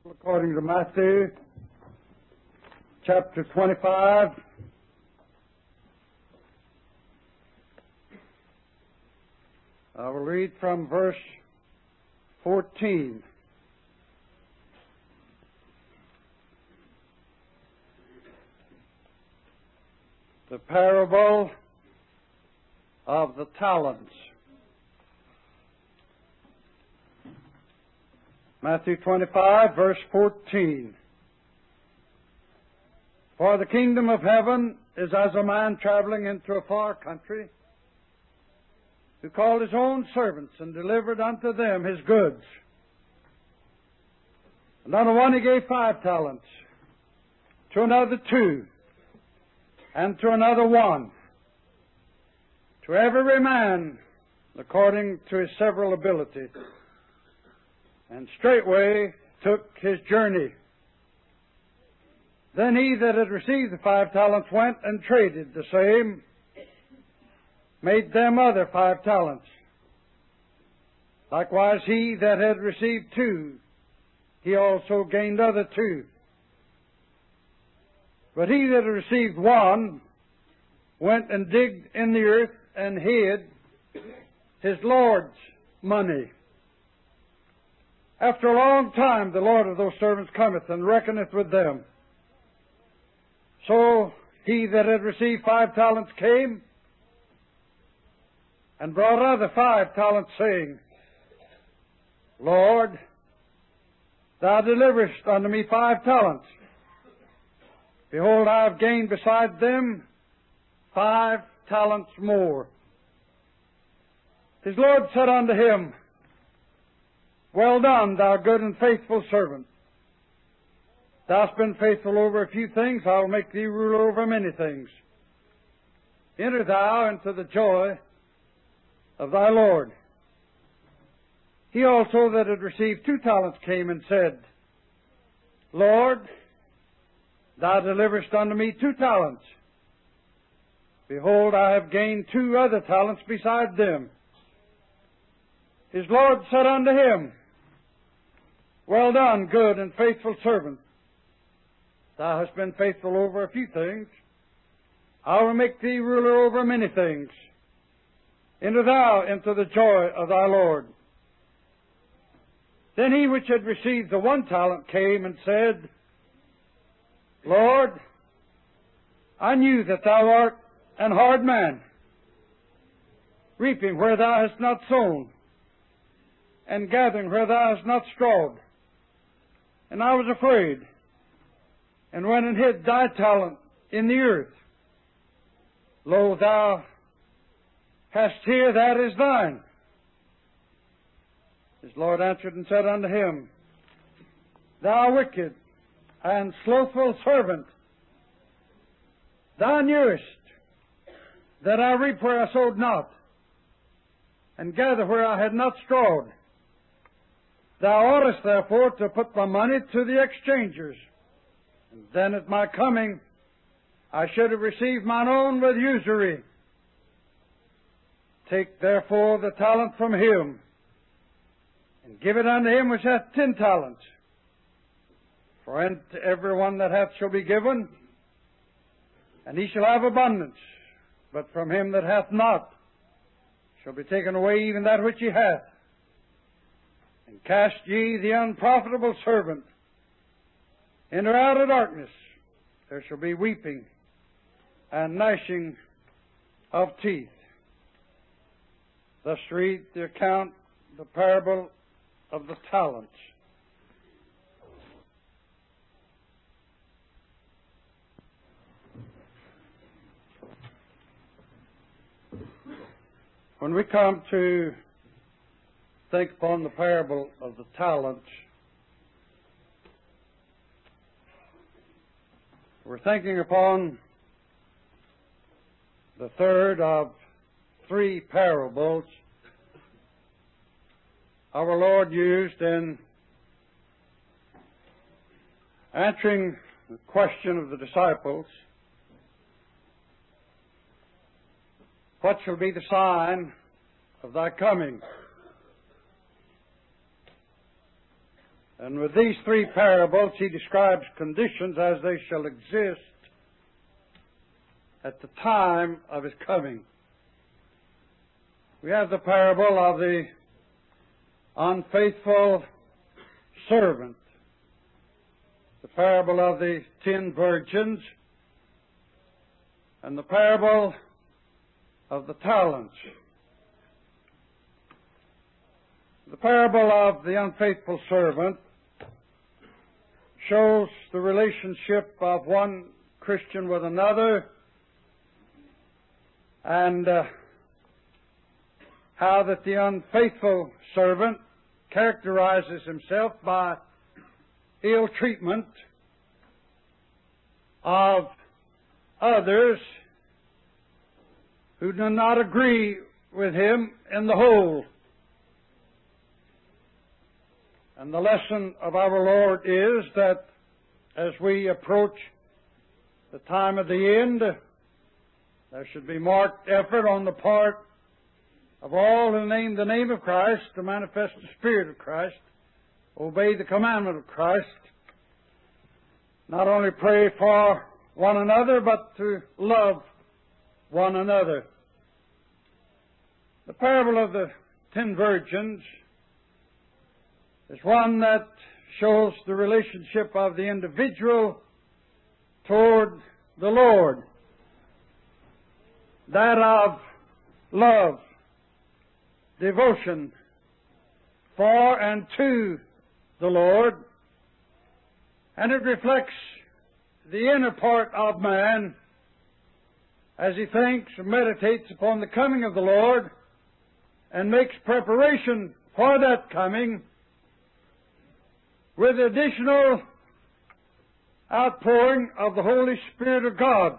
According to Matthew chapter 25, I will read from verse 14. The parable of the talents. Matthew 25, verse 14. For the kingdom of heaven is as a man traveling into a far country, who called his own servants and delivered unto them his goods. And unto one he gave 5 talents, to another 2, and to another 1, to every man according to his several ability. And straightway took his journey. Then he that had received the 5 talents went and traded the same, made them other 5 talents. Likewise he that had received 2, he also gained other 2. But he that had received 1 went and digged in the earth and hid his Lord's money. After a long time the Lord of those servants cometh and reckoneth with them. So he that had received 5 talents came and brought other 5 talents, saying, Lord, thou deliverest unto me 5 talents. Behold, I have gained beside them 5 talents more. His Lord said unto him, Well done, thou good and faithful servant. Thou hast been faithful over a few things, I will make thee ruler over many things. Enter thou into the joy of thy Lord. He also that had received 2 talents came and said, Lord, thou deliverest unto me 2 talents. Behold, I have gained 2 other talents beside them. His Lord said unto him, Well done, good and faithful servant. Thou hast been faithful over a few things. I will make thee ruler over many things. Enter thou into the joy of thy Lord. Then he which had received the 1 talent came and said, Lord, I knew that thou art an hard man, reaping where thou hast not sown, and gathering where thou hast not strawed. And I was afraid, and went and hid thy talent in the earth. Lo, thou hast here that is thine. His Lord answered and said unto him, Thou wicked and slothful servant, thou knewest that I reap where I sowed not, and gather where I had not strawed. Thou oughtest therefore to put my money to the exchangers, and then at my coming I should have received mine own with usury. Take therefore the talent from him, and give it unto him which hath 10 talents. For unto every one that hath shall be given, and he shall have abundance. But from him that hath not shall be taken away even that which he hath. And cast ye the unprofitable servant into outer darkness. There shall be weeping and gnashing of teeth. Thus read the account, the parable of the talents. When we come to think upon the parable of the talents, we're thinking upon the third of 3 parables our Lord used in answering the question of the disciples, What shall be the sign of thy coming? And with these three parables, he describes conditions as they shall exist at the time of his coming. We have the parable of the unfaithful servant, the parable of the 10 virgins, and the parable of the talents. The parable of the unfaithful servant shows the relationship of one Christian with another, and how that the unfaithful servant characterizes himself by ill treatment of others who do not agree with him in the whole. And the lesson of our Lord is that as we approach the time of the end, there should be marked effort on the part of all who name the name of Christ to manifest the Spirit of Christ, obey the commandment of Christ, not only pray for one another, but to love one another. The parable of the 10 virgins is one that shows the relationship of the individual toward the Lord, that of love, devotion for and to the Lord, and it reflects the inner part of man as he thinks and meditates upon the coming of the Lord and makes preparation for that coming with additional outpouring of the Holy Spirit of God.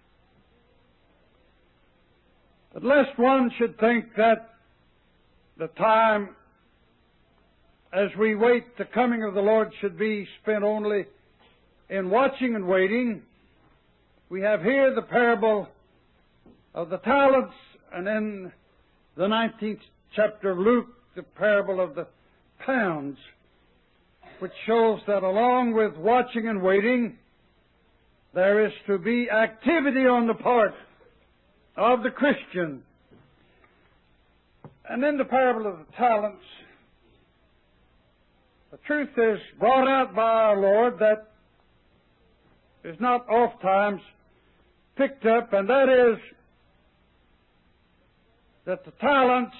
But lest one should think that the time as we wait the coming of the Lord should be spent only in watching and waiting, we have here the parable of the talents, and in the 19th chapter of Luke, the parable of the pounds, which shows that along with watching and waiting, there is to be activity on the part of the Christian. And in the parable of the talents, the truth is brought out by our Lord that is not oft times picked up, and that is that the talents,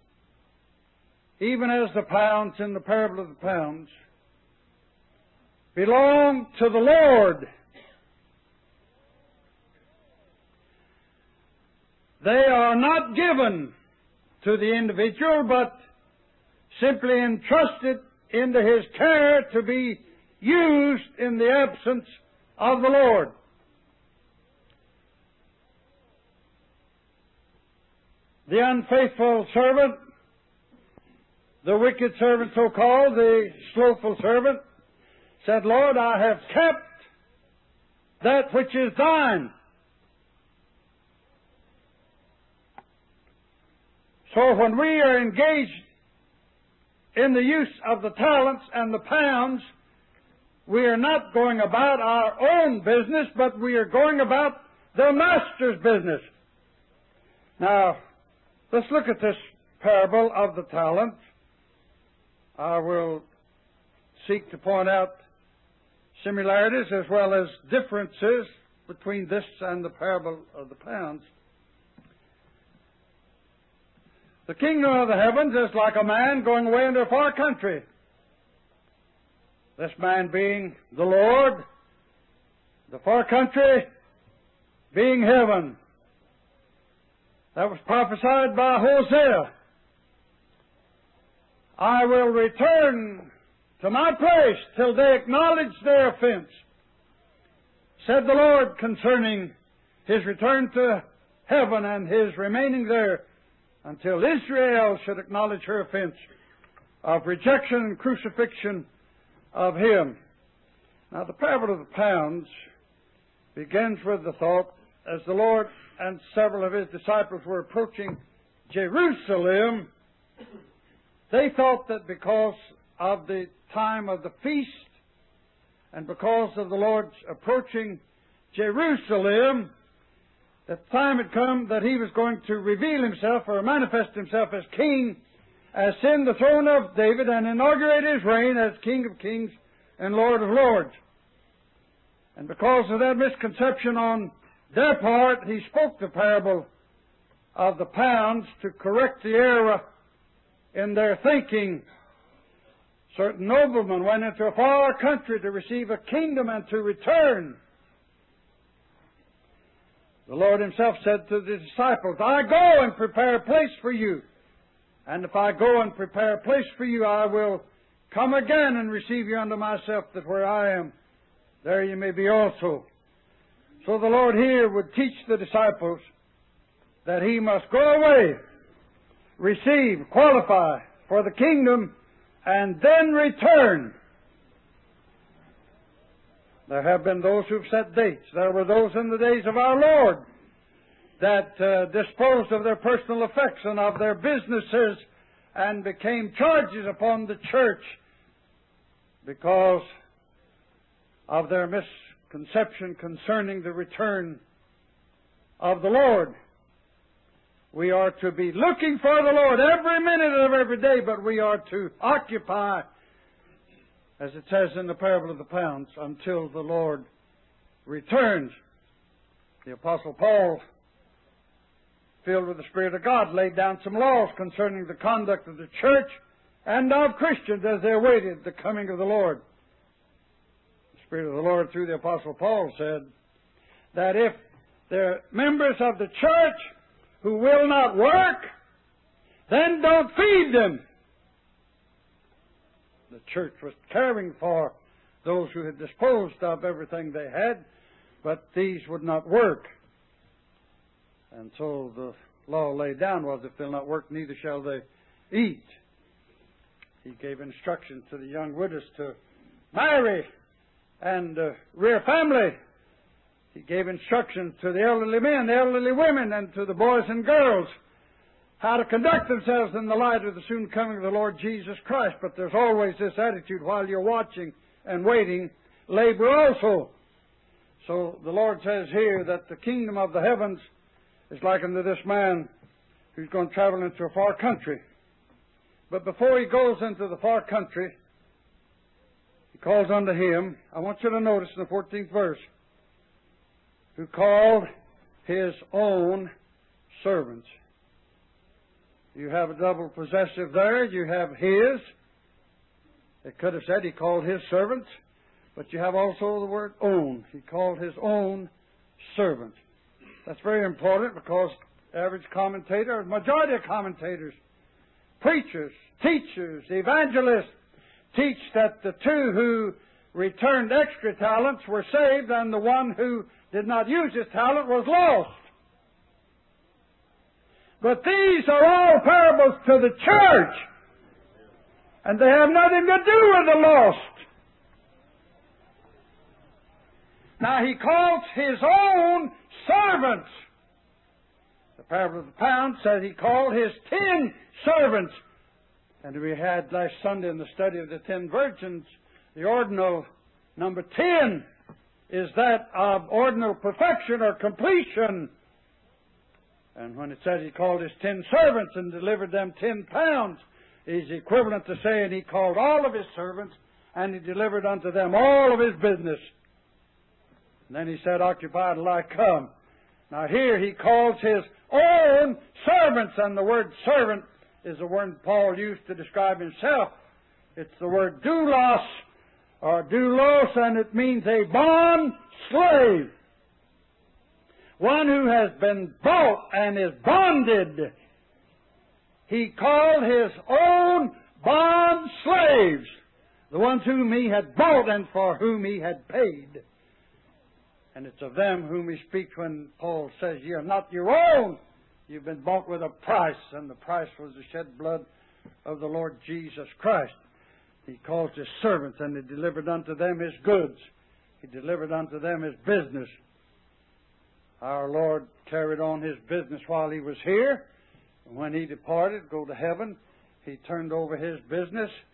even as the pounds in the parable of the pounds, belong to the Lord. They are not given to the individual, but simply entrusted into his care to be used in the absence of the Lord. The unfaithful servant, the wicked servant so-called, the slothful servant, said, Lord, I have kept that which is thine. So when we are engaged in the use of the talents and the pounds, we are not going about our own business, but we are going about the Master's business. Now, let's look at this parable of the talents. I will seek to point out similarities as well as differences between this and the parable of the pounds. The kingdom of the heavens is like a man going away into a far country. This man being the Lord, the far country being heaven. That was prophesied by Hosea. I will return to my place till they acknowledge their offense, said the Lord concerning His return to heaven and His remaining there until Israel should acknowledge her offense of rejection and crucifixion of Him. Now, the parable of the pounds begins with the thought, as the Lord and several of His disciples were approaching Jerusalem, they thought that because of the time of the feast, and because of the Lord's approaching Jerusalem, the time had come that He was going to reveal Himself or manifest Himself as King, ascend the throne of David, and inaugurate His reign as King of Kings and Lord of Lords. And because of that misconception on their part, He spoke the parable of the pounds to correct the error in their thinking. Certain noblemen went into a far country to receive a kingdom and to return. The Lord Himself said to the disciples, I go and prepare a place for you. And if I go and prepare a place for you, I will come again and receive you unto myself, that where I am, there you may be also. So the Lord here would teach the disciples that He must go away, receive, qualify for the kingdom, and then return. There have been those who've set dates. There were those in the days of our Lord that disposed of their personal effects and of their businesses and became charges upon the church because of their misconception concerning the return of the Lord. We are to be looking for the Lord every minute of every day, but we are to occupy, as it says in the parable of the pounds, until the Lord returns. The Apostle Paul, filled with the Spirit of God, laid down some laws concerning the conduct of the church and of Christians as they awaited the coming of the Lord. The Spirit of the Lord, through the Apostle Paul, said that if they're members of the church who will not work, then don't feed them. The church was caring for those who had disposed of everything they had, but these would not work. And so the law laid down was, if they'll not work, neither shall they eat. He gave instructions to the young widows to marry and rear family. He gave instructions to the elderly men, the elderly women, and to the boys and girls how to conduct themselves in the light of the soon coming of the Lord Jesus Christ. But there's always this attitude, while you're watching and waiting, labor also. So the Lord says here that the kingdom of the heavens is likened to this man who's going to travel into a far country. But before he goes into the far country, He calls unto him, I want you to notice in the 14th verse, who called His own servants. You have a double possessive there. You have His. It could have said He called His servants, but you have also the word own. He called His own servants. That's very important because average commentator, majority of commentators, preachers, teachers, evangelists teach that the two who returned extra talents were saved and the one who did not use his talent was lost. But these are all parables to the church, and they have nothing to do with the lost. Now He calls His own servants. The parable of the pound said He called His 10 servants. And we had last Sunday in the study of the 10 virgins, the ordinal number 10 is that of ordinal perfection or completion. And when it says He called His 10 servants and delivered them 10 pounds, is equivalent to saying He called all of His servants and He delivered unto them all of His business. And then He said, occupy till I come. Now here He calls His own servants, and the word servant is the word Paul used to describe himself. It's the word doulos or doulos, and it means a bond slave. One who has been bought and is bonded. He called His own bond slaves, the ones whom He had bought and for whom He had paid. And it's of them whom He speaks when Paul says, "Ye are not your own. You've been bought with a price, and the price was the shed blood of the Lord Jesus Christ." He calls His servants, and He delivered unto them His goods. He delivered unto them His business. Our Lord carried on His business while He was here. And when He departed, go to heaven, He turned over His business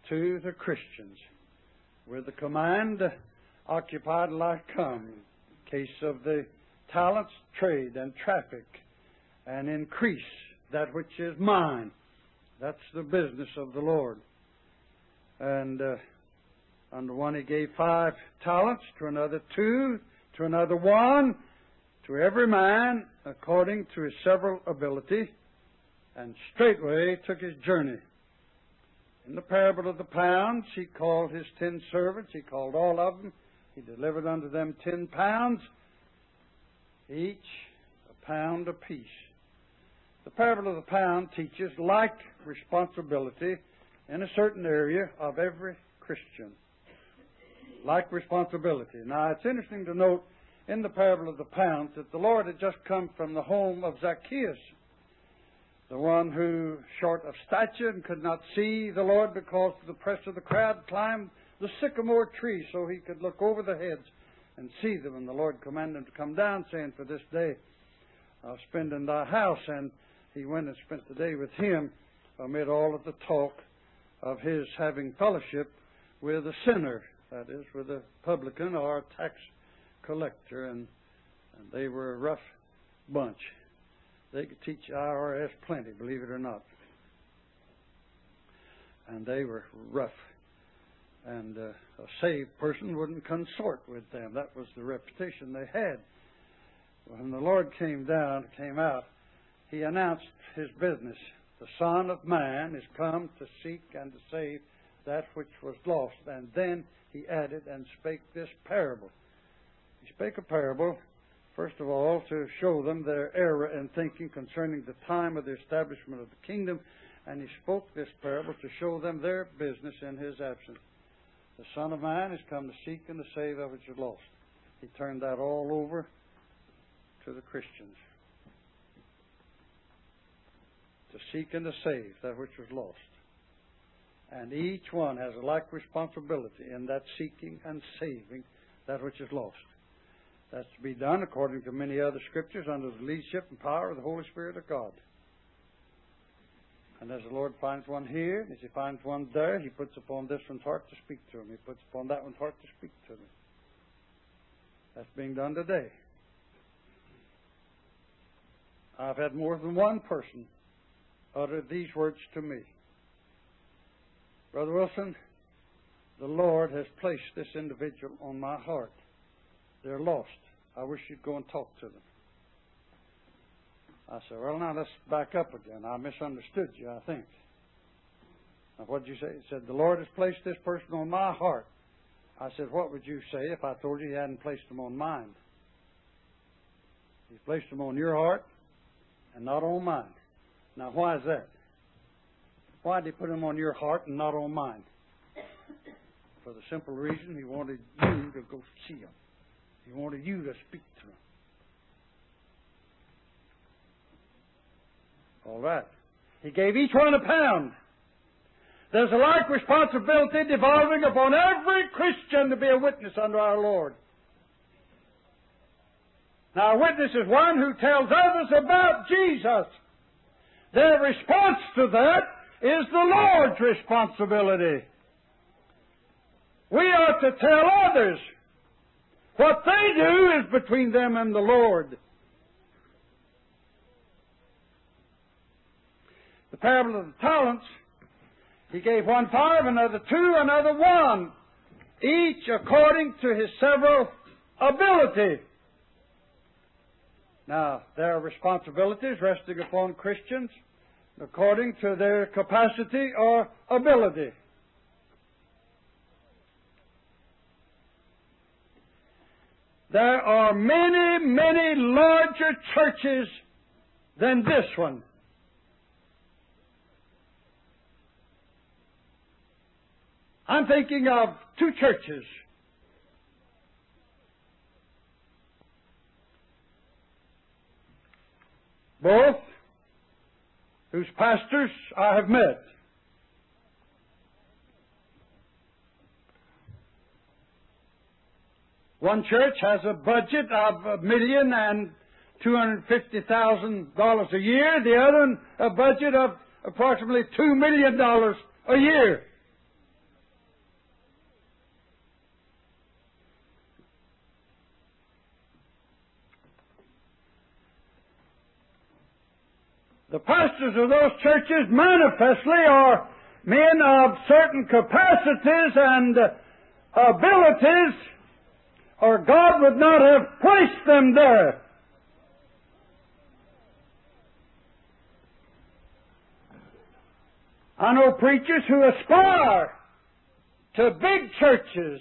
to the Christians with the command, occupy till I come, in case of the talents, trade, and traffic, and increase that which is mine. That's the business of the Lord. And unto one He gave 5 talents, to another 2, to another 1, to every man according to his several ability, and straightway took his journey. In the parable of the pounds, He called His 10 servants. He called all of them. He delivered unto them 10 pounds, each a pound apiece. The parable of the pound teaches like responsibility in a certain area of every Christian. Like responsibility. Now, it's interesting to note in the parable of the pounds that the Lord had just come from the home of Zacchaeus, the one who, short of stature and could not see the Lord because of the press of the crowd, climbed the sycamore tree so he could look over the heads and see them. And the Lord commanded him to come down, saying, for this day I'll spend in thy house. And he went and spent the day with him amid all of the talk of his having fellowship with a sinner, that is, with a publican or a tax collector. And they were a rough bunch. They could teach IRS plenty, believe it or not. And they were rough. And a saved person wouldn't consort with them. That was the reputation they had. When the Lord came out, He announced His business. The Son of Man is come to seek and to save that which was lost. And then He added and spake this parable. He spake a parable, first of all, to show them their error in thinking concerning the time of the establishment of the kingdom. And He spoke this parable to show them their business in His absence. The Son of Man is come to seek and to save that which is lost. He turned that all over to the Christians. To seek and to save that which was lost. And each one has a like responsibility in that seeking and saving that which is lost. That's to be done according to many other scriptures under the leadership and power of the Holy Spirit of God. And as the Lord finds one here, as He finds one there, He puts upon this one's heart to speak to him. He puts upon that one's heart to speak to them. That's being done today. I've had more than one person utter these words to me. Brother Wilson, the Lord has placed this individual on my heart. They're lost. I wish you'd go and talk to them. I said, well, now let's back up again. I misunderstood you, I think. Now, what did you say? He said, the Lord has placed this person on my heart. I said, what would you say if I told you He hadn't placed them on mine? He's placed them on your heart and not on mine. Now, why is that? Why did He put them on your heart and not on mine? For the simple reason He wanted you to go see them. He wanted you to speak to them. All right. He gave each one a pound. There's a like responsibility devolving upon every Christian to be a witness unto our Lord. Now, a witness is one who tells others about Jesus. Their response to that is the Lord's responsibility. We are to tell others. What they do is between them and the Lord. The parable of the talents, He gave one 5, another 2, another 1, each according to his several ability. Now, there are responsibilities resting upon Christians according to their capacity or ability. There are many, many larger churches than this one. I'm thinking of 2 churches. Both whose pastors I have met. One church has a budget of $1,250,000 a year. The other one a budget of approximately $2 million a year. The pastors of those churches manifestly are men of certain capacities and abilities, or God would not have placed them there. I know preachers who aspire to big churches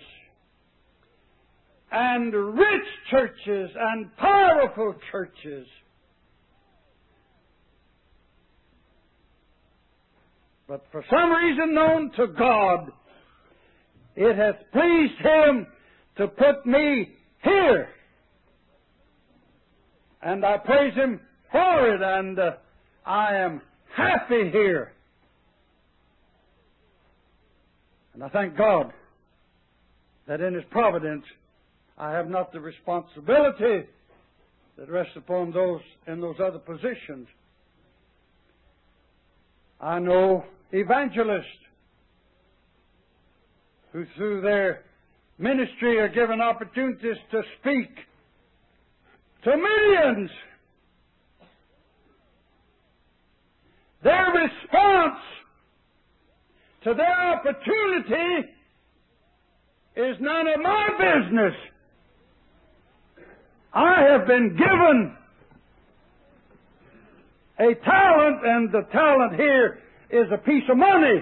and rich churches and powerful churches. But for some reason known to God, it hath pleased Him to put me here. And I praise Him for it, and I am happy here. And I thank God that in His providence I have not the responsibility that rests upon those in those other positions. I know evangelists who through their ministry are given opportunities to speak to millions. Their response to their opportunity is none of my business. I have been given a talent, and the talent here is a piece of money.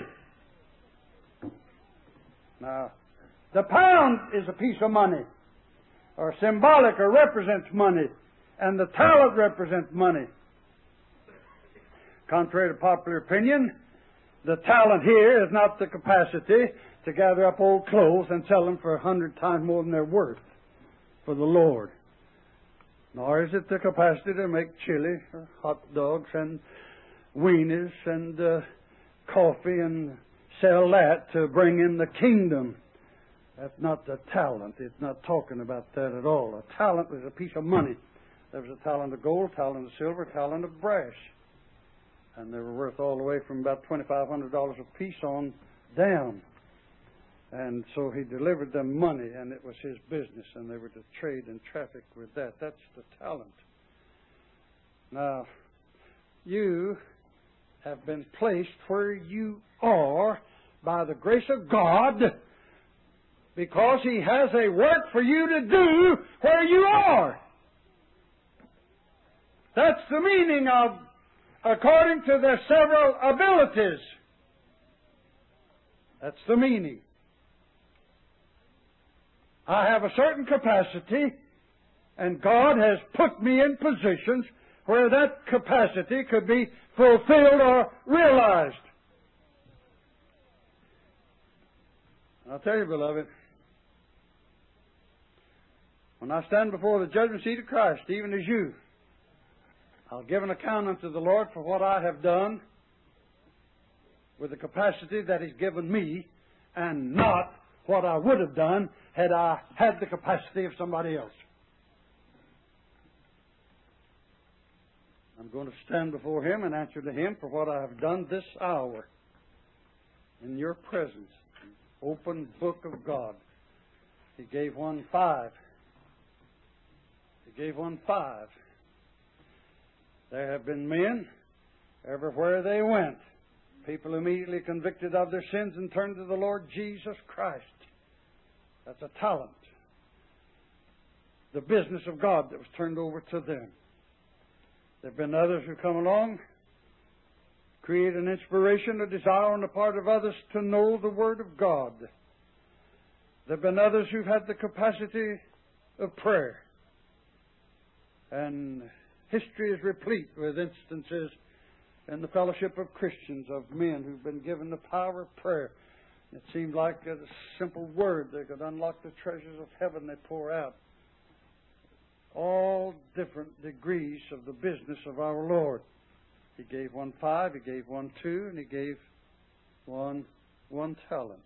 Now, the pound is a piece of money, or symbolic, or represents money, and the talent represents money. Contrary to popular opinion, the talent here is not the capacity to gather up old clothes and sell them for 100 times more than they're worth for the Lord. Nor is it the capacity to make chili or hot dogs and wieners and coffee and sell that to bring in the kingdom. That's not the talent. It's not talking about that at all. A talent was a piece of money. There was a talent of gold, talent of silver, talent of brass. And they were worth all the way from about $2,500 a piece on down. And so he delivered them money, and it was his business, and they were to trade and traffic with that. That's the talent. Now, you have been placed where you are by the grace of God, because He has a work for you to do where you are. That's the meaning of according to their several abilities. That's the meaning. I have a certain capacity, and God has put me in positions where that capacity could be fulfilled or realized. I'll tell you, beloved, when I stand before the judgment seat of Christ, even as you, I'll give an account unto the Lord for what I have done with the capacity that He's given me, and not what I would have done had I had the capacity of somebody else. I'm going to stand before Him and answer to Him for what I have done this hour in your presence. Open book of God. He gave one 5. He gave one 5. There have been men, everywhere they went, people immediately convicted of their sins and turned to the Lord Jesus Christ. That's a talent. The business of God that was turned over to them. There have been others who come along, create an inspiration, a desire on the part of others to know the Word of God. There have been others who've had the capacity of prayer. And history is replete with instances in the fellowship of Christians of men who've been given the power of prayer. It seemed like a simple word that could unlock the treasures of heaven they pour out. All different degrees of the business of our Lord. He gave one 5, He gave one 2, and He gave one talent.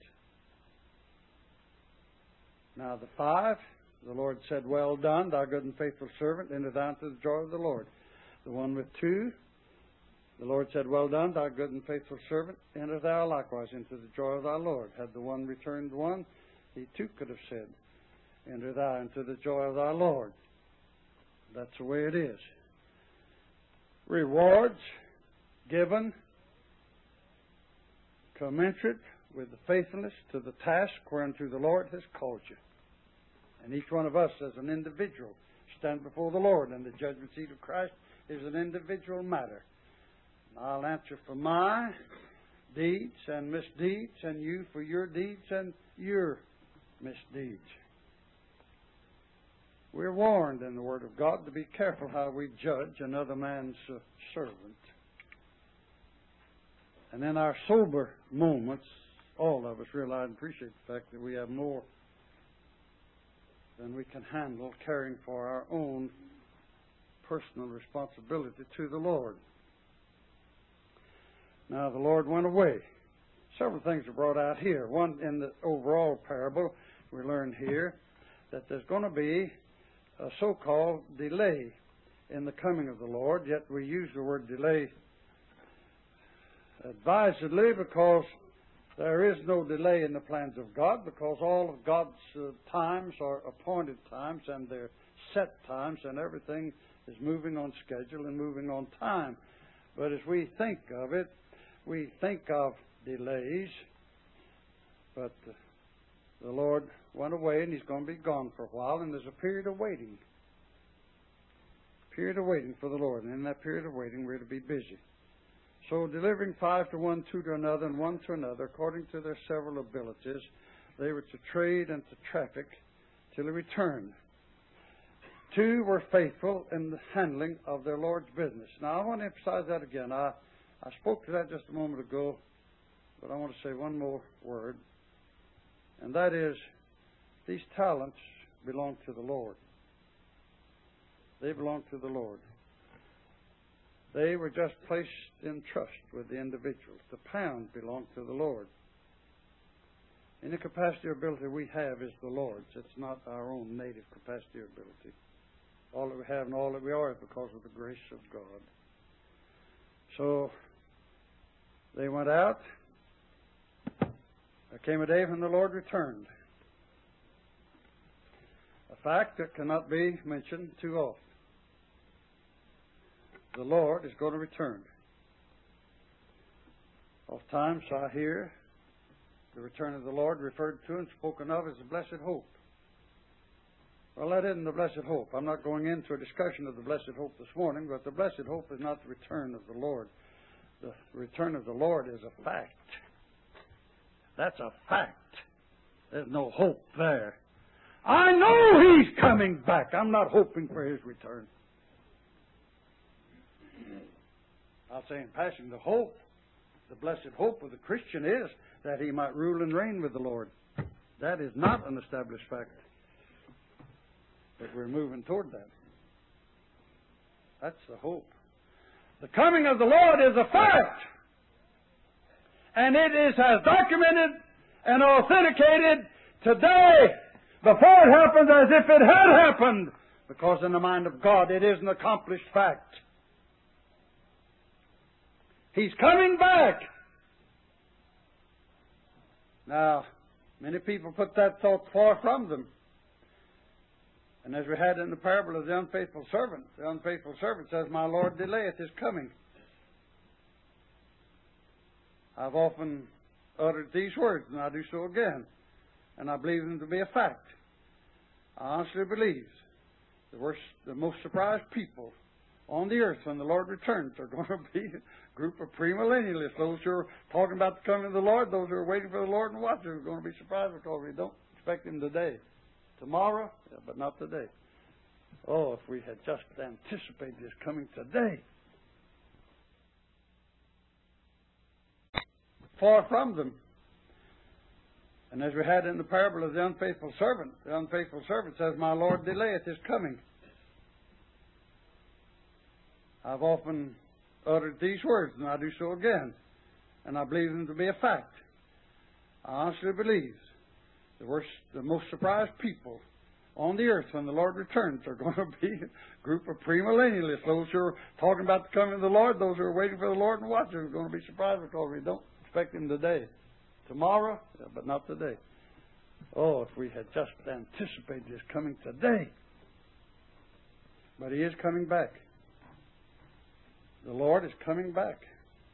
Now the 5, the Lord said, "Well done, thou good and faithful servant, enter thou into the joy of the Lord." The one with 2, the Lord said, "Well done, thou good and faithful servant, enter thou likewise into the joy of thy Lord." Had the one returned 1, he too could have said, "Enter thou into the joy of thy Lord." That's the way it is. Rewards given commensurate with the faithfulness to the task whereunto the Lord has called you. And each one of us as an individual stand before the Lord, and the judgment seat of Christ is an individual matter. And I'll answer for my deeds and misdeeds, and you for your deeds and your misdeeds. We're warned in the Word of God to be careful how we judge another man's servant. And in our sober moments, all of us realize and appreciate the fact that we have more than we can handle caring for our own personal responsibility to the Lord. Now, the Lord went away. Several things are brought out here. One, in the overall parable, we learn here that there's going to be a so-called delay in the coming of the Lord, yet we use the word delay advisedly because there is no delay in the plans of God, because all of God's times are appointed times, and they're set times, and everything is moving on schedule and moving on time. But as we think of it, we think of delays, but the Lord went away, and He's going to be gone for a while, and there's a period of waiting. Period of waiting for the Lord, and in that period of waiting, we're to be busy. So, delivering 5 to one, 2 to another, and 1 to another, according to their several abilities, they were to trade and to traffic till He returned. 2 were faithful in the handling of their Lord's business. Now, I want to emphasize that again. I spoke to that just a moment ago, but I want to say one more word, and that is, these talents belong to the Lord. They belong to the Lord. They were just placed in trust with the individuals. The pound belonged to the Lord. Any capacity or ability we have is the Lord's. It's not our own native capacity or ability. All that we have and all that we are is because of the grace of God. So, they went out. There came a day when the Lord returned. A fact that cannot be mentioned too often. The Lord is going to return. Oftentimes I hear the return of the Lord referred to and spoken of as the blessed hope. Well, that isn't the blessed hope. I'm not going into a discussion of the blessed hope this morning, but the blessed hope is not the return of the Lord. The return of the Lord is a fact. That's a fact. There's no hope there. I know He's coming back. I'm not hoping for His return. I'll say in passing, the hope, the blessed hope of the Christian is that he might rule and reign with the Lord. That is not an established fact. But we're moving toward that. That's the hope. The coming of the Lord is a fact. And it is as documented and authenticated today before it happens as if it had happened. Because in the mind of God it is an accomplished fact. He's coming back. Now, many people put that thought far from them. And as we had in the parable of the unfaithful servant says, "My Lord delayeth His coming." I've often uttered these words, and I do so again. And I believe them to be a fact. I honestly believe the most surprised people on the earth when the Lord returns are going to be a group of premillennialists. Those who are talking about the coming of the Lord, those who are waiting for the Lord and watching, are going to be surprised because we don't expect Him today. Tomorrow, but not today. Oh, if we had just anticipated His coming today. Far from them. And as we had in the parable of the unfaithful servant says, "My Lord delayeth His coming." I've often uttered these words, and I do so again. And I believe them to be a fact. I honestly believe the most surprised people on the earth when the Lord returns are going to be a group of premillennialists. Those who are talking about the coming of the Lord, those who are waiting for the Lord and watching, are going to be surprised because we don't expect Him today. Tomorrow, but not today. Oh, if we had just anticipated His coming today. But He is coming back. The Lord is coming back.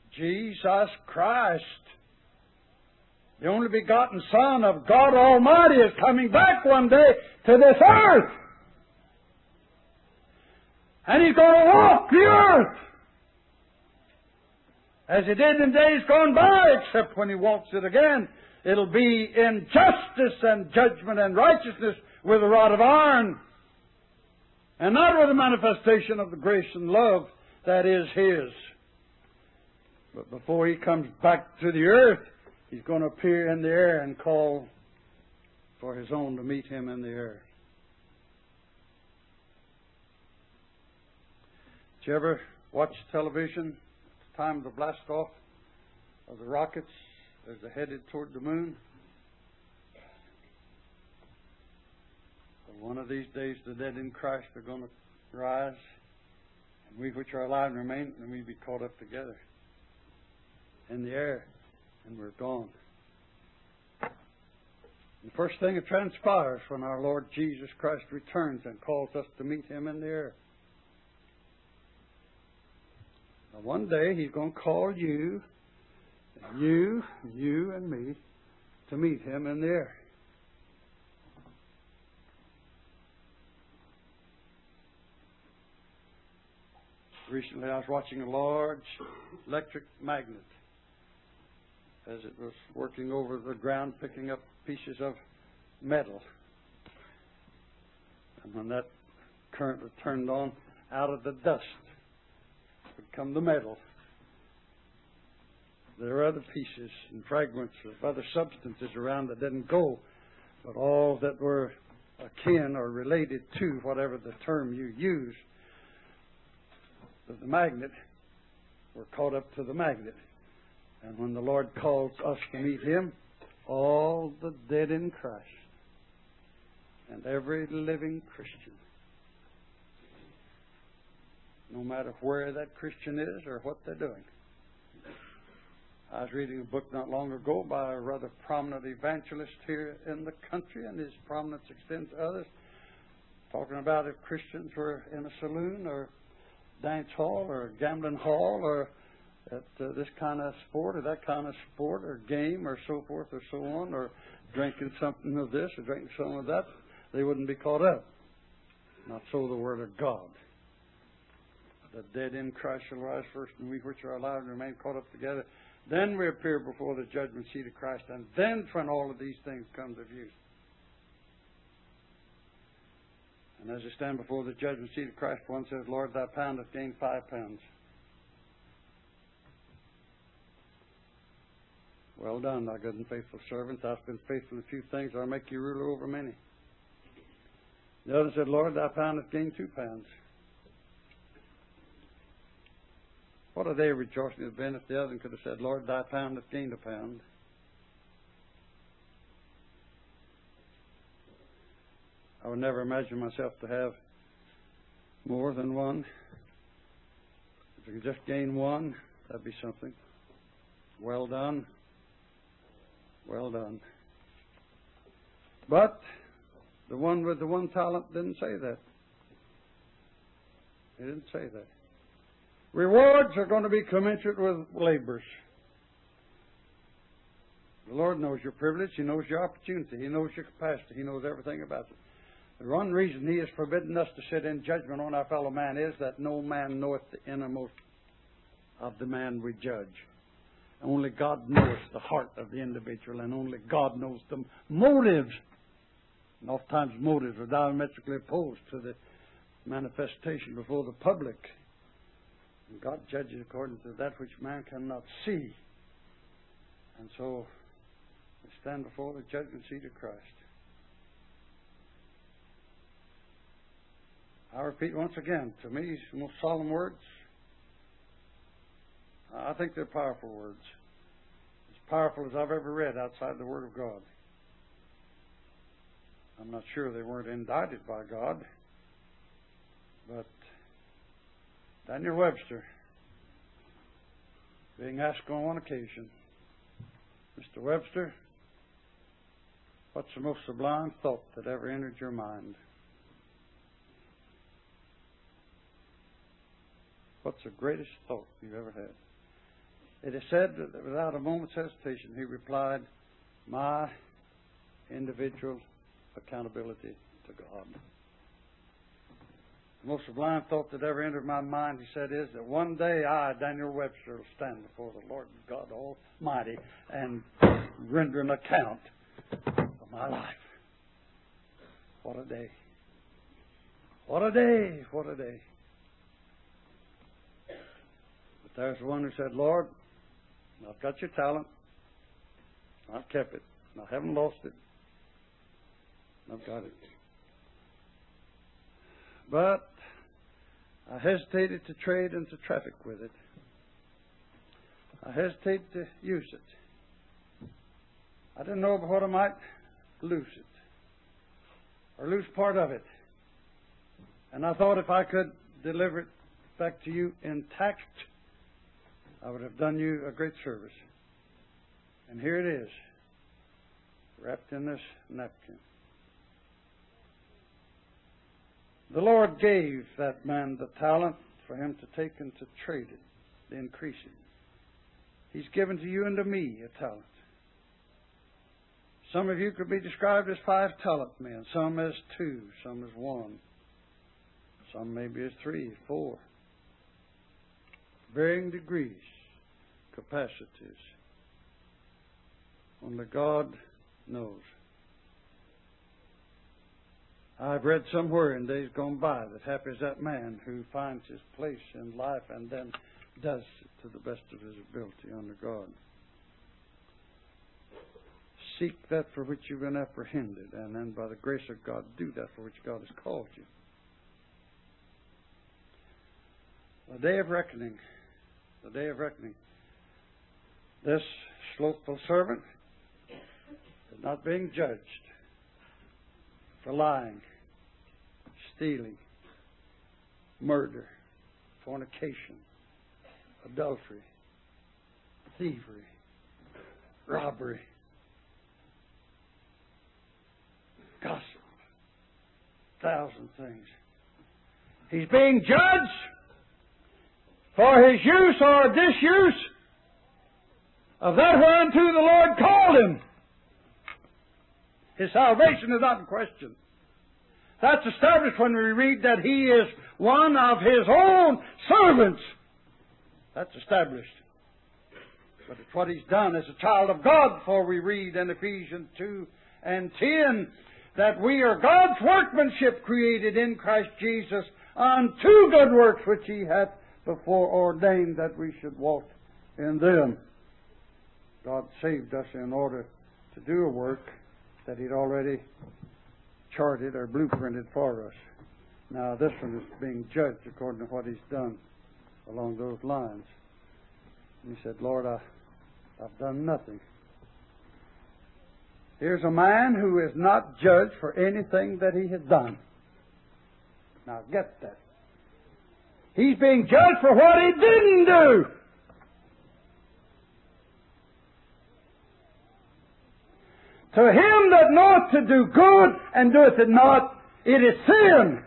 Jesus Christ, the only begotten Son of God Almighty, is coming back one day to this earth. And He's going to walk the earth as He did in days gone by, except when He walks it again, it'll be in justice and judgment and righteousness with a rod of iron, and not with a manifestation of the grace and love that is His. But before He comes back to the earth, He's going to appear in the air and call for His own to meet Him in the air. Did you ever watch television at the time of the blast-off of the rockets as they're headed toward the moon? Well, one of these days the dead in Christ are going to rise, and we which are alive and remain, and we'll be caught up together in the air, and we're gone. The first thing that transpires when our Lord Jesus Christ returns and calls us to meet Him in the air. Now, one day He's going to call you and me to meet Him in the air. Recently I was watching a large electric magnet as it was working over the ground, picking up pieces of metal. And when that current was turned on, out of the dust would come the metal. There were other pieces and fragments of other substances around that didn't go, but all that were akin or related to whatever the term you use, the magnet, were caught up to the magnet. And when the Lord calls us to meet Him, all the dead in Christ and every living Christian, no matter where that Christian is or what they're doing. I was reading a book not long ago by a rather prominent evangelist here in the country, and his prominence extends to others, talking about if Christians were in a saloon or dance hall or gambling hall or at this kind of sport or that kind of sport or game or so forth or so on, or drinking something of this or drinking some of that, they wouldn't be caught up. Not so the Word of God. The dead in Christ shall rise first, and we which are alive and remain caught up together. Then we appear before the judgment seat of Christ, and then when all of these things come to view. And as you stand before the judgment seat of Christ, one says, Lord, thy pound hath gained 5 pounds. Well done, thy good and faithful servant. Thou hast been faithful in a few things, I'll make you ruler over many. The other said, Lord, thy pound hath gained 2 pounds. What a day of rejoicing it would have been if the other could have said, Lord, thy pound hath gained 1 pound. I would never imagine myself to have more than one. If I could just gain 1, that'd be something. Well done. Well done. But the one with the 1 talent didn't say that. He didn't say that. Rewards are going to be commensurate with labors. The Lord knows your privilege. He knows your opportunity. He knows your capacity. He knows everything about it. The one reason He has forbidden us to sit in judgment on our fellow man is that no man knoweth the innermost of the man we judge. Only God knows the heart of the individual, and only God knows the motives. And oftentimes motives are diametrically opposed to the manifestation before the public. And God judges according to that which man cannot see. And so we stand before the judgment seat of Christ. I repeat once again, to me, the most solemn words. I think they're powerful words. As powerful as I've ever read outside the Word of God. I'm not sure they weren't indicted by God. But Daniel Webster, being asked on one occasion, Mr. Webster, what's the most sublime thought that ever entered your mind? What's the greatest thought you've ever had? It is said that without a moment's hesitation, he replied, my individual accountability to God. The most sublime thought that ever entered my mind, he said, is that one day I, Daniel Webster, will stand before the Lord God Almighty and render an account of my life. What a day. What a day. What a day. But there's one who said, Lord, I've got your talent. I've kept it. I haven't lost it. I've got it. But I hesitated to trade and to traffic with it. I hesitated to use it. I didn't know what I might lose it or lose part of it. And I thought if I could deliver it back to you intact, I would have done you a great service. And here it is, wrapped in this napkin. The Lord gave that man the talent for him to take and to trade it, to increase it. He's given to you and to me a talent. Some of you could be described as 5 talent men, some as 2, some as 1, some maybe as 3, 4. Varying degrees, capacities. Only God knows. I've read somewhere in days gone by that happy is that man who finds his place in life and then does it to the best of his ability under God. Seek that for which you've been apprehended, and then by the grace of God, do that for which God has called you. The day of reckoning. The day of reckoning. This slothful servant is not being judged for lying, stealing, murder, fornication, adultery, thievery, robbery, gossip, 1,000 things. He's being judged for his use or disuse of that whereunto the Lord called him. His salvation is not in question. That's established when we read that he is one of his own servants. That's established. But it's what he's done as a child of God, for we read in Ephesians 2 and 10 that we are God's workmanship created in Christ Jesus unto good works which he hath before ordained that we should walk in them. God saved us in order to do a work that he'd already charted or blueprinted for us. Now this one is being judged according to what he's done along those lines. And he said, Lord, I've done nothing. Here's a man who is not judged for anything that he has done. Now get that. He's being judged for what he didn't do. To him that knoweth to do good and doeth it not, it is sin.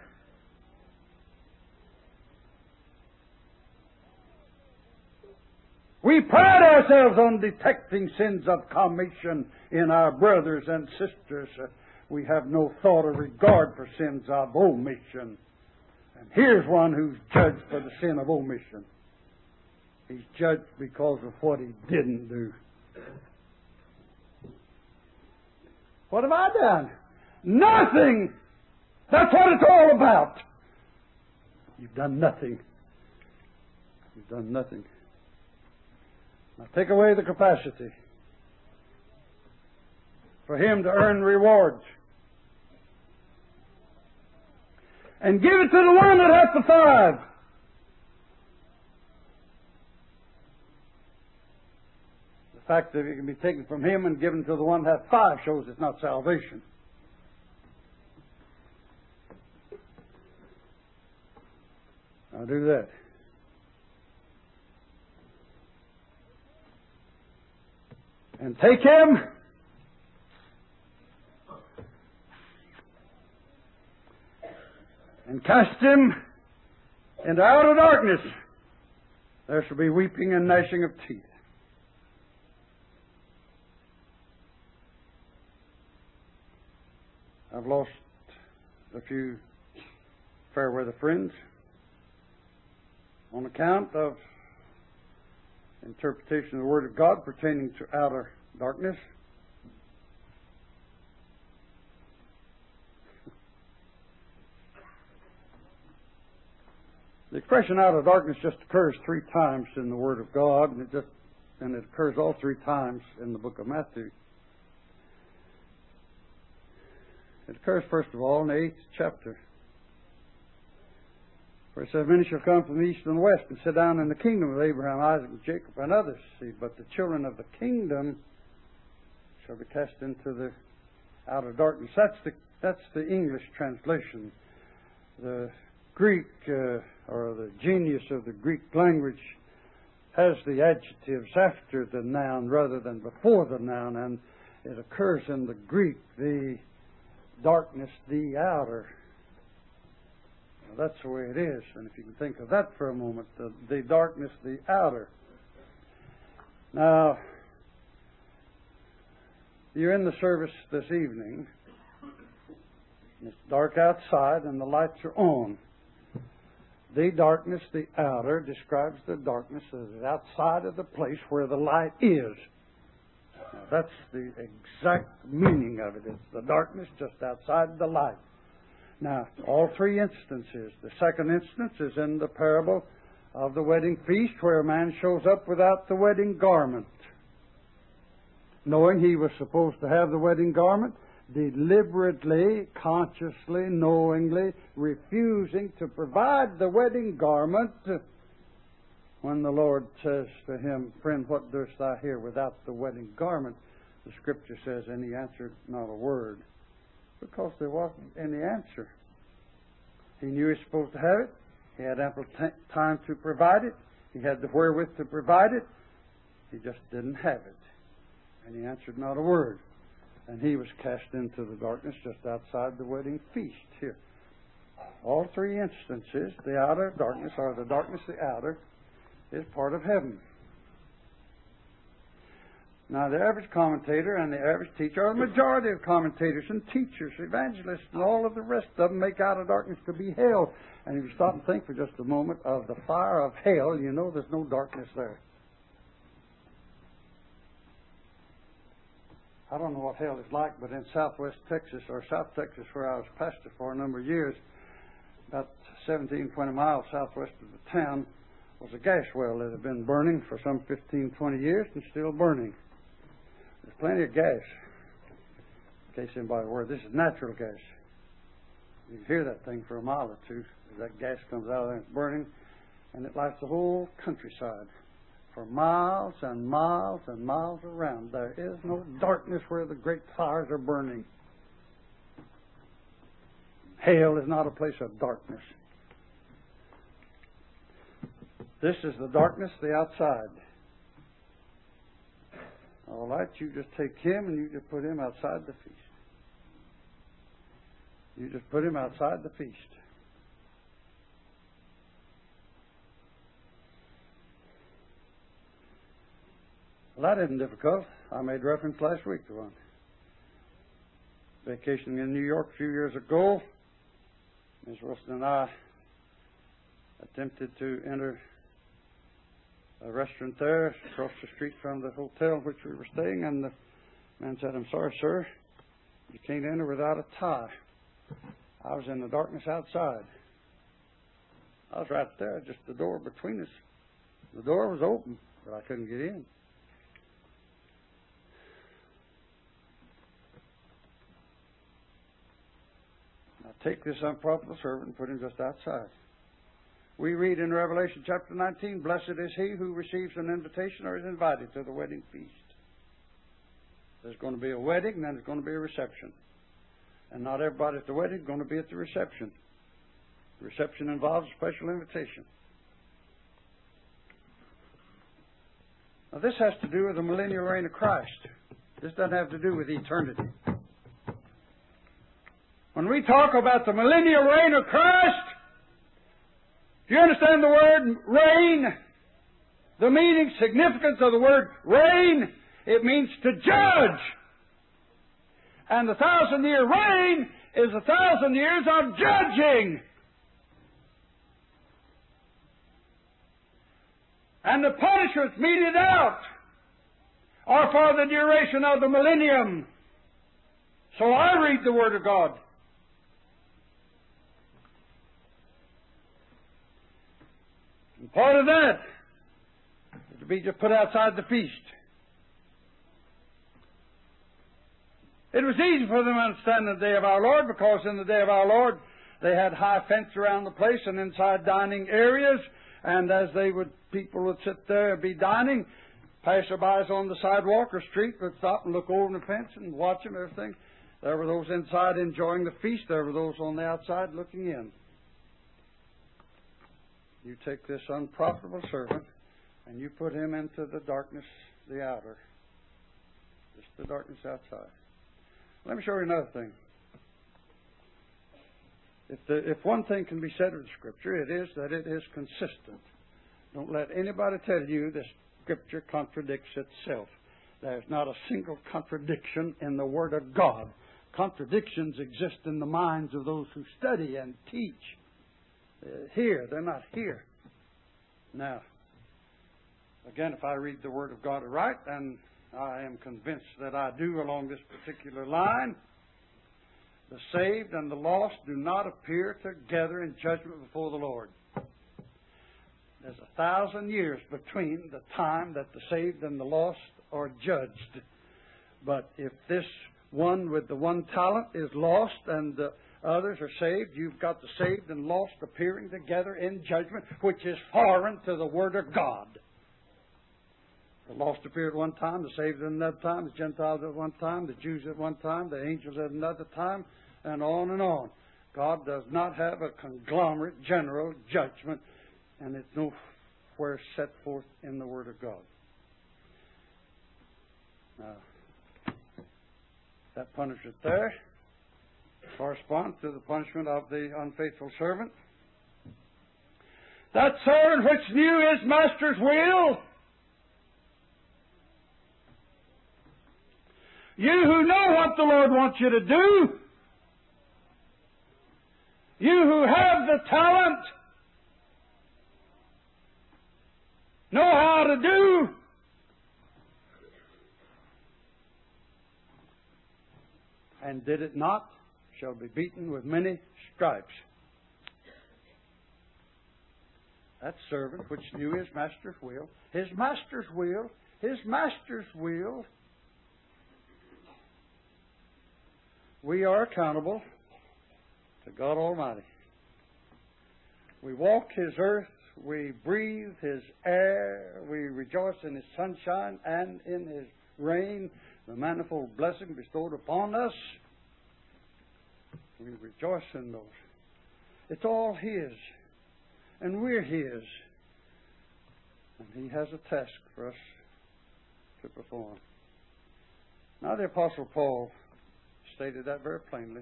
We pride ourselves on detecting sins of commission in our brothers and sisters. We have no thought or regard for sins of omission. And here's one who's judged for the sin of omission. He's judged because of what he didn't do. What have I done? Nothing! That's what it's all about. You've done nothing. You've done nothing. Now take away the capacity for him to earn rewards. And give it to the one that has the 5. The fact that it can be taken from him and given to the one that has 5 shows it's not salvation. Now do that. And take him and cast him into outer darkness. There shall be weeping and gnashing of teeth. I've lost a few fair weather friends on account of interpretation of the Word of God pertaining to outer darkness. The expression outer darkness just occurs 3 times in the Word of God, and it occurs all 3 times in the book of Matthew. It occurs, first of all, in the 8th chapter, where it says, "Many shall come from the east and the west, and sit down in the kingdom of Abraham, Isaac, and Jacob, and others. See, but the children of the kingdom shall be cast into the outer darkness." That's the English translation. The Greek, or the genius of the Greek language, has the adjectives after the noun rather than before the noun, and it occurs in the Greek, the darkness, the outer. Now, that's the way it is, and if you can think of that for a moment, the darkness, the outer. Now, you're in the service this evening, and it's dark outside, and the lights are on. The darkness, the outer, describes the darkness that is outside of the place where the light is. Now, that's the exact meaning of it. It's the darkness just outside the light. Now, all 3 instances. The second instance is in the parable of the wedding feast, where a man shows up without the wedding garment, knowing he was supposed to have the wedding garment, deliberately, consciously, knowingly refusing to provide the wedding garment. When the Lord says to him, "Friend, what doest thou here without the wedding garment?" the Scripture says, and he answered not a word, because there wasn't any answer. He knew he was supposed to have it. He had ample time to provide it. He had the wherewith to provide it. He just didn't have it. And he answered not a word. And he was cast into the darkness just outside the wedding feast here. All 3 instances, the outer darkness, or the darkness, the outer, is part of heaven. Now, the average commentator and the average teacher, or the majority of commentators and teachers, evangelists, and all of the rest of them make outer darkness to be hell. And if you stop and think for just a moment of the fire of hell, you know there's no darkness there. I don't know what hell is like, but in southwest Texas, or South Texas, where I was pastor for a number of years, about 17, 20 miles southwest of the town, was a gas well that had been burning for some 15, 20 years and still burning. There's plenty of gas. In case anybody were, this is natural gas. You can hear that thing for a mile or two as that gas comes out of there and it's burning, and it lights the whole countryside for miles and miles and miles around. There is no darkness where the great fires are burning. Hell is not a place of darkness. This is the darkness, the outside. All right, you just take him and you just put him outside the feast. You just put him outside the feast. Well, that isn't difficult. I made reference last week to one. Vacationing in New York a few years ago, Ms. Wilson and I attempted to enter a restaurant there across the street from the hotel in which we were staying, and the man said, "I'm sorry, sir, you can't enter without a tie." I was in the darkness outside. I was right there, just the door between us. The door was open, but I couldn't get in. Now take this unprofitable servant and put him just outside. We read in Revelation chapter 19, "Blessed is he who receives an invitation or is invited to the wedding feast." There's going to be a wedding, and then there's going to be a reception. And not everybody at the wedding is going to be at the reception. The reception involves a special invitation. Now this has to do with the millennial reign of Christ. This doesn't have to do with eternity. When we talk about the millennial reign of Christ, do you understand the word reign? The meaning, significance of the word reign, it means to judge. And the 1,000-year reign is 1,000 years of judging. And the punishments meted out are for the duration of the millennium. So I read the Word of God. And part of that is to be just put outside the feast. It was easy for them to understand the day of our Lord, because in the day of our Lord they had high fence around the place and inside dining areas, and as people would sit there and be dining, passerbys on the sidewalk or street would stop and look over the fence and watch them, everything. There were those inside enjoying the feast. There were those on the outside looking in. You take this unprofitable servant and you put him into the darkness, the outer, just the darkness outside. Let me show you another thing. If one thing can be said of the Scripture, it is that it is consistent. Don't let anybody tell you the Scripture contradicts itself. There's not a single contradiction in the Word of God. Contradictions exist in the minds of those who study and teach. Here, they're not here. Now, again, if I read the Word of God aright, and I am convinced that I do along this particular line, the saved and the lost do not appear together in judgment before the Lord. There's 1,000 years between the time that the saved and the lost are judged. But if this one with the one talent is lost and the others are saved, you've got the saved and lost appearing together in judgment, which is foreign to the Word of God. The lost appear at one time, the saved at another time, the Gentiles at one time, the Jews at one time, the angels at another time, and on and on. God does not have a conglomerate general judgment, and it's nowhere set forth in the Word of God. Now, that punishment there corresponds to the punishment of the unfaithful servant. That servant which knew his master's will, you who know what the Lord wants you to do, you who have the talent, know how to do, and did it not, shall be beaten with many stripes. That servant which knew his master's will, his master's will, his master's will, we are accountable to God Almighty. We walk His earth, we breathe His air, we rejoice in His sunshine and in His rain, the manifold blessing bestowed upon us. We rejoice in those. It's all His, and we're His. And He has a task for us to perform. Now the Apostle Paul stated that very plainly.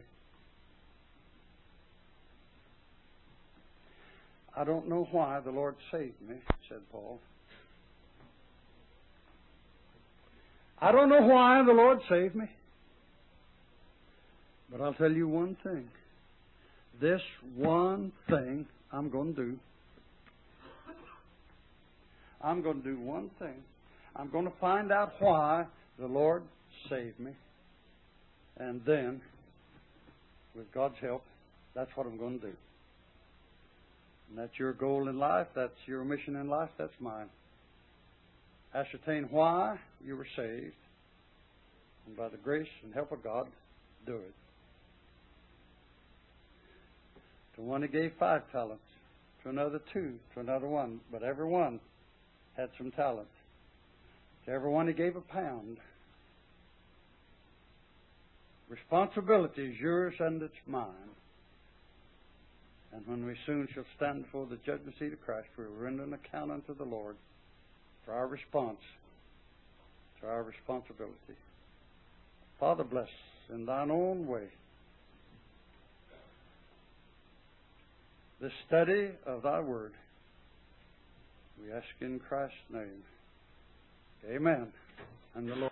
I don't know why the Lord saved me, said Paul. I don't know why the Lord saved me. But I'll tell you one thing. This one thing I'm going to do. I'm going to do one thing. I'm going to find out why the Lord saved me. And then, with God's help, that's what I'm going to do. And that's your goal in life. That's your mission in life. That's mine. Ascertain why you were saved. And by the grace and help of God, do it. To one He gave 5 talents. To another 2. To another 1. But every one had some talent. To every one He gave a pound. Responsibility is yours and it's mine. And when we soon shall stand before the judgment seat of Christ, we will render an account unto the Lord for our response to our responsibility. Father, bless in Thine own way the study of Thy Word. We ask in Christ's name. Amen. And the Lord.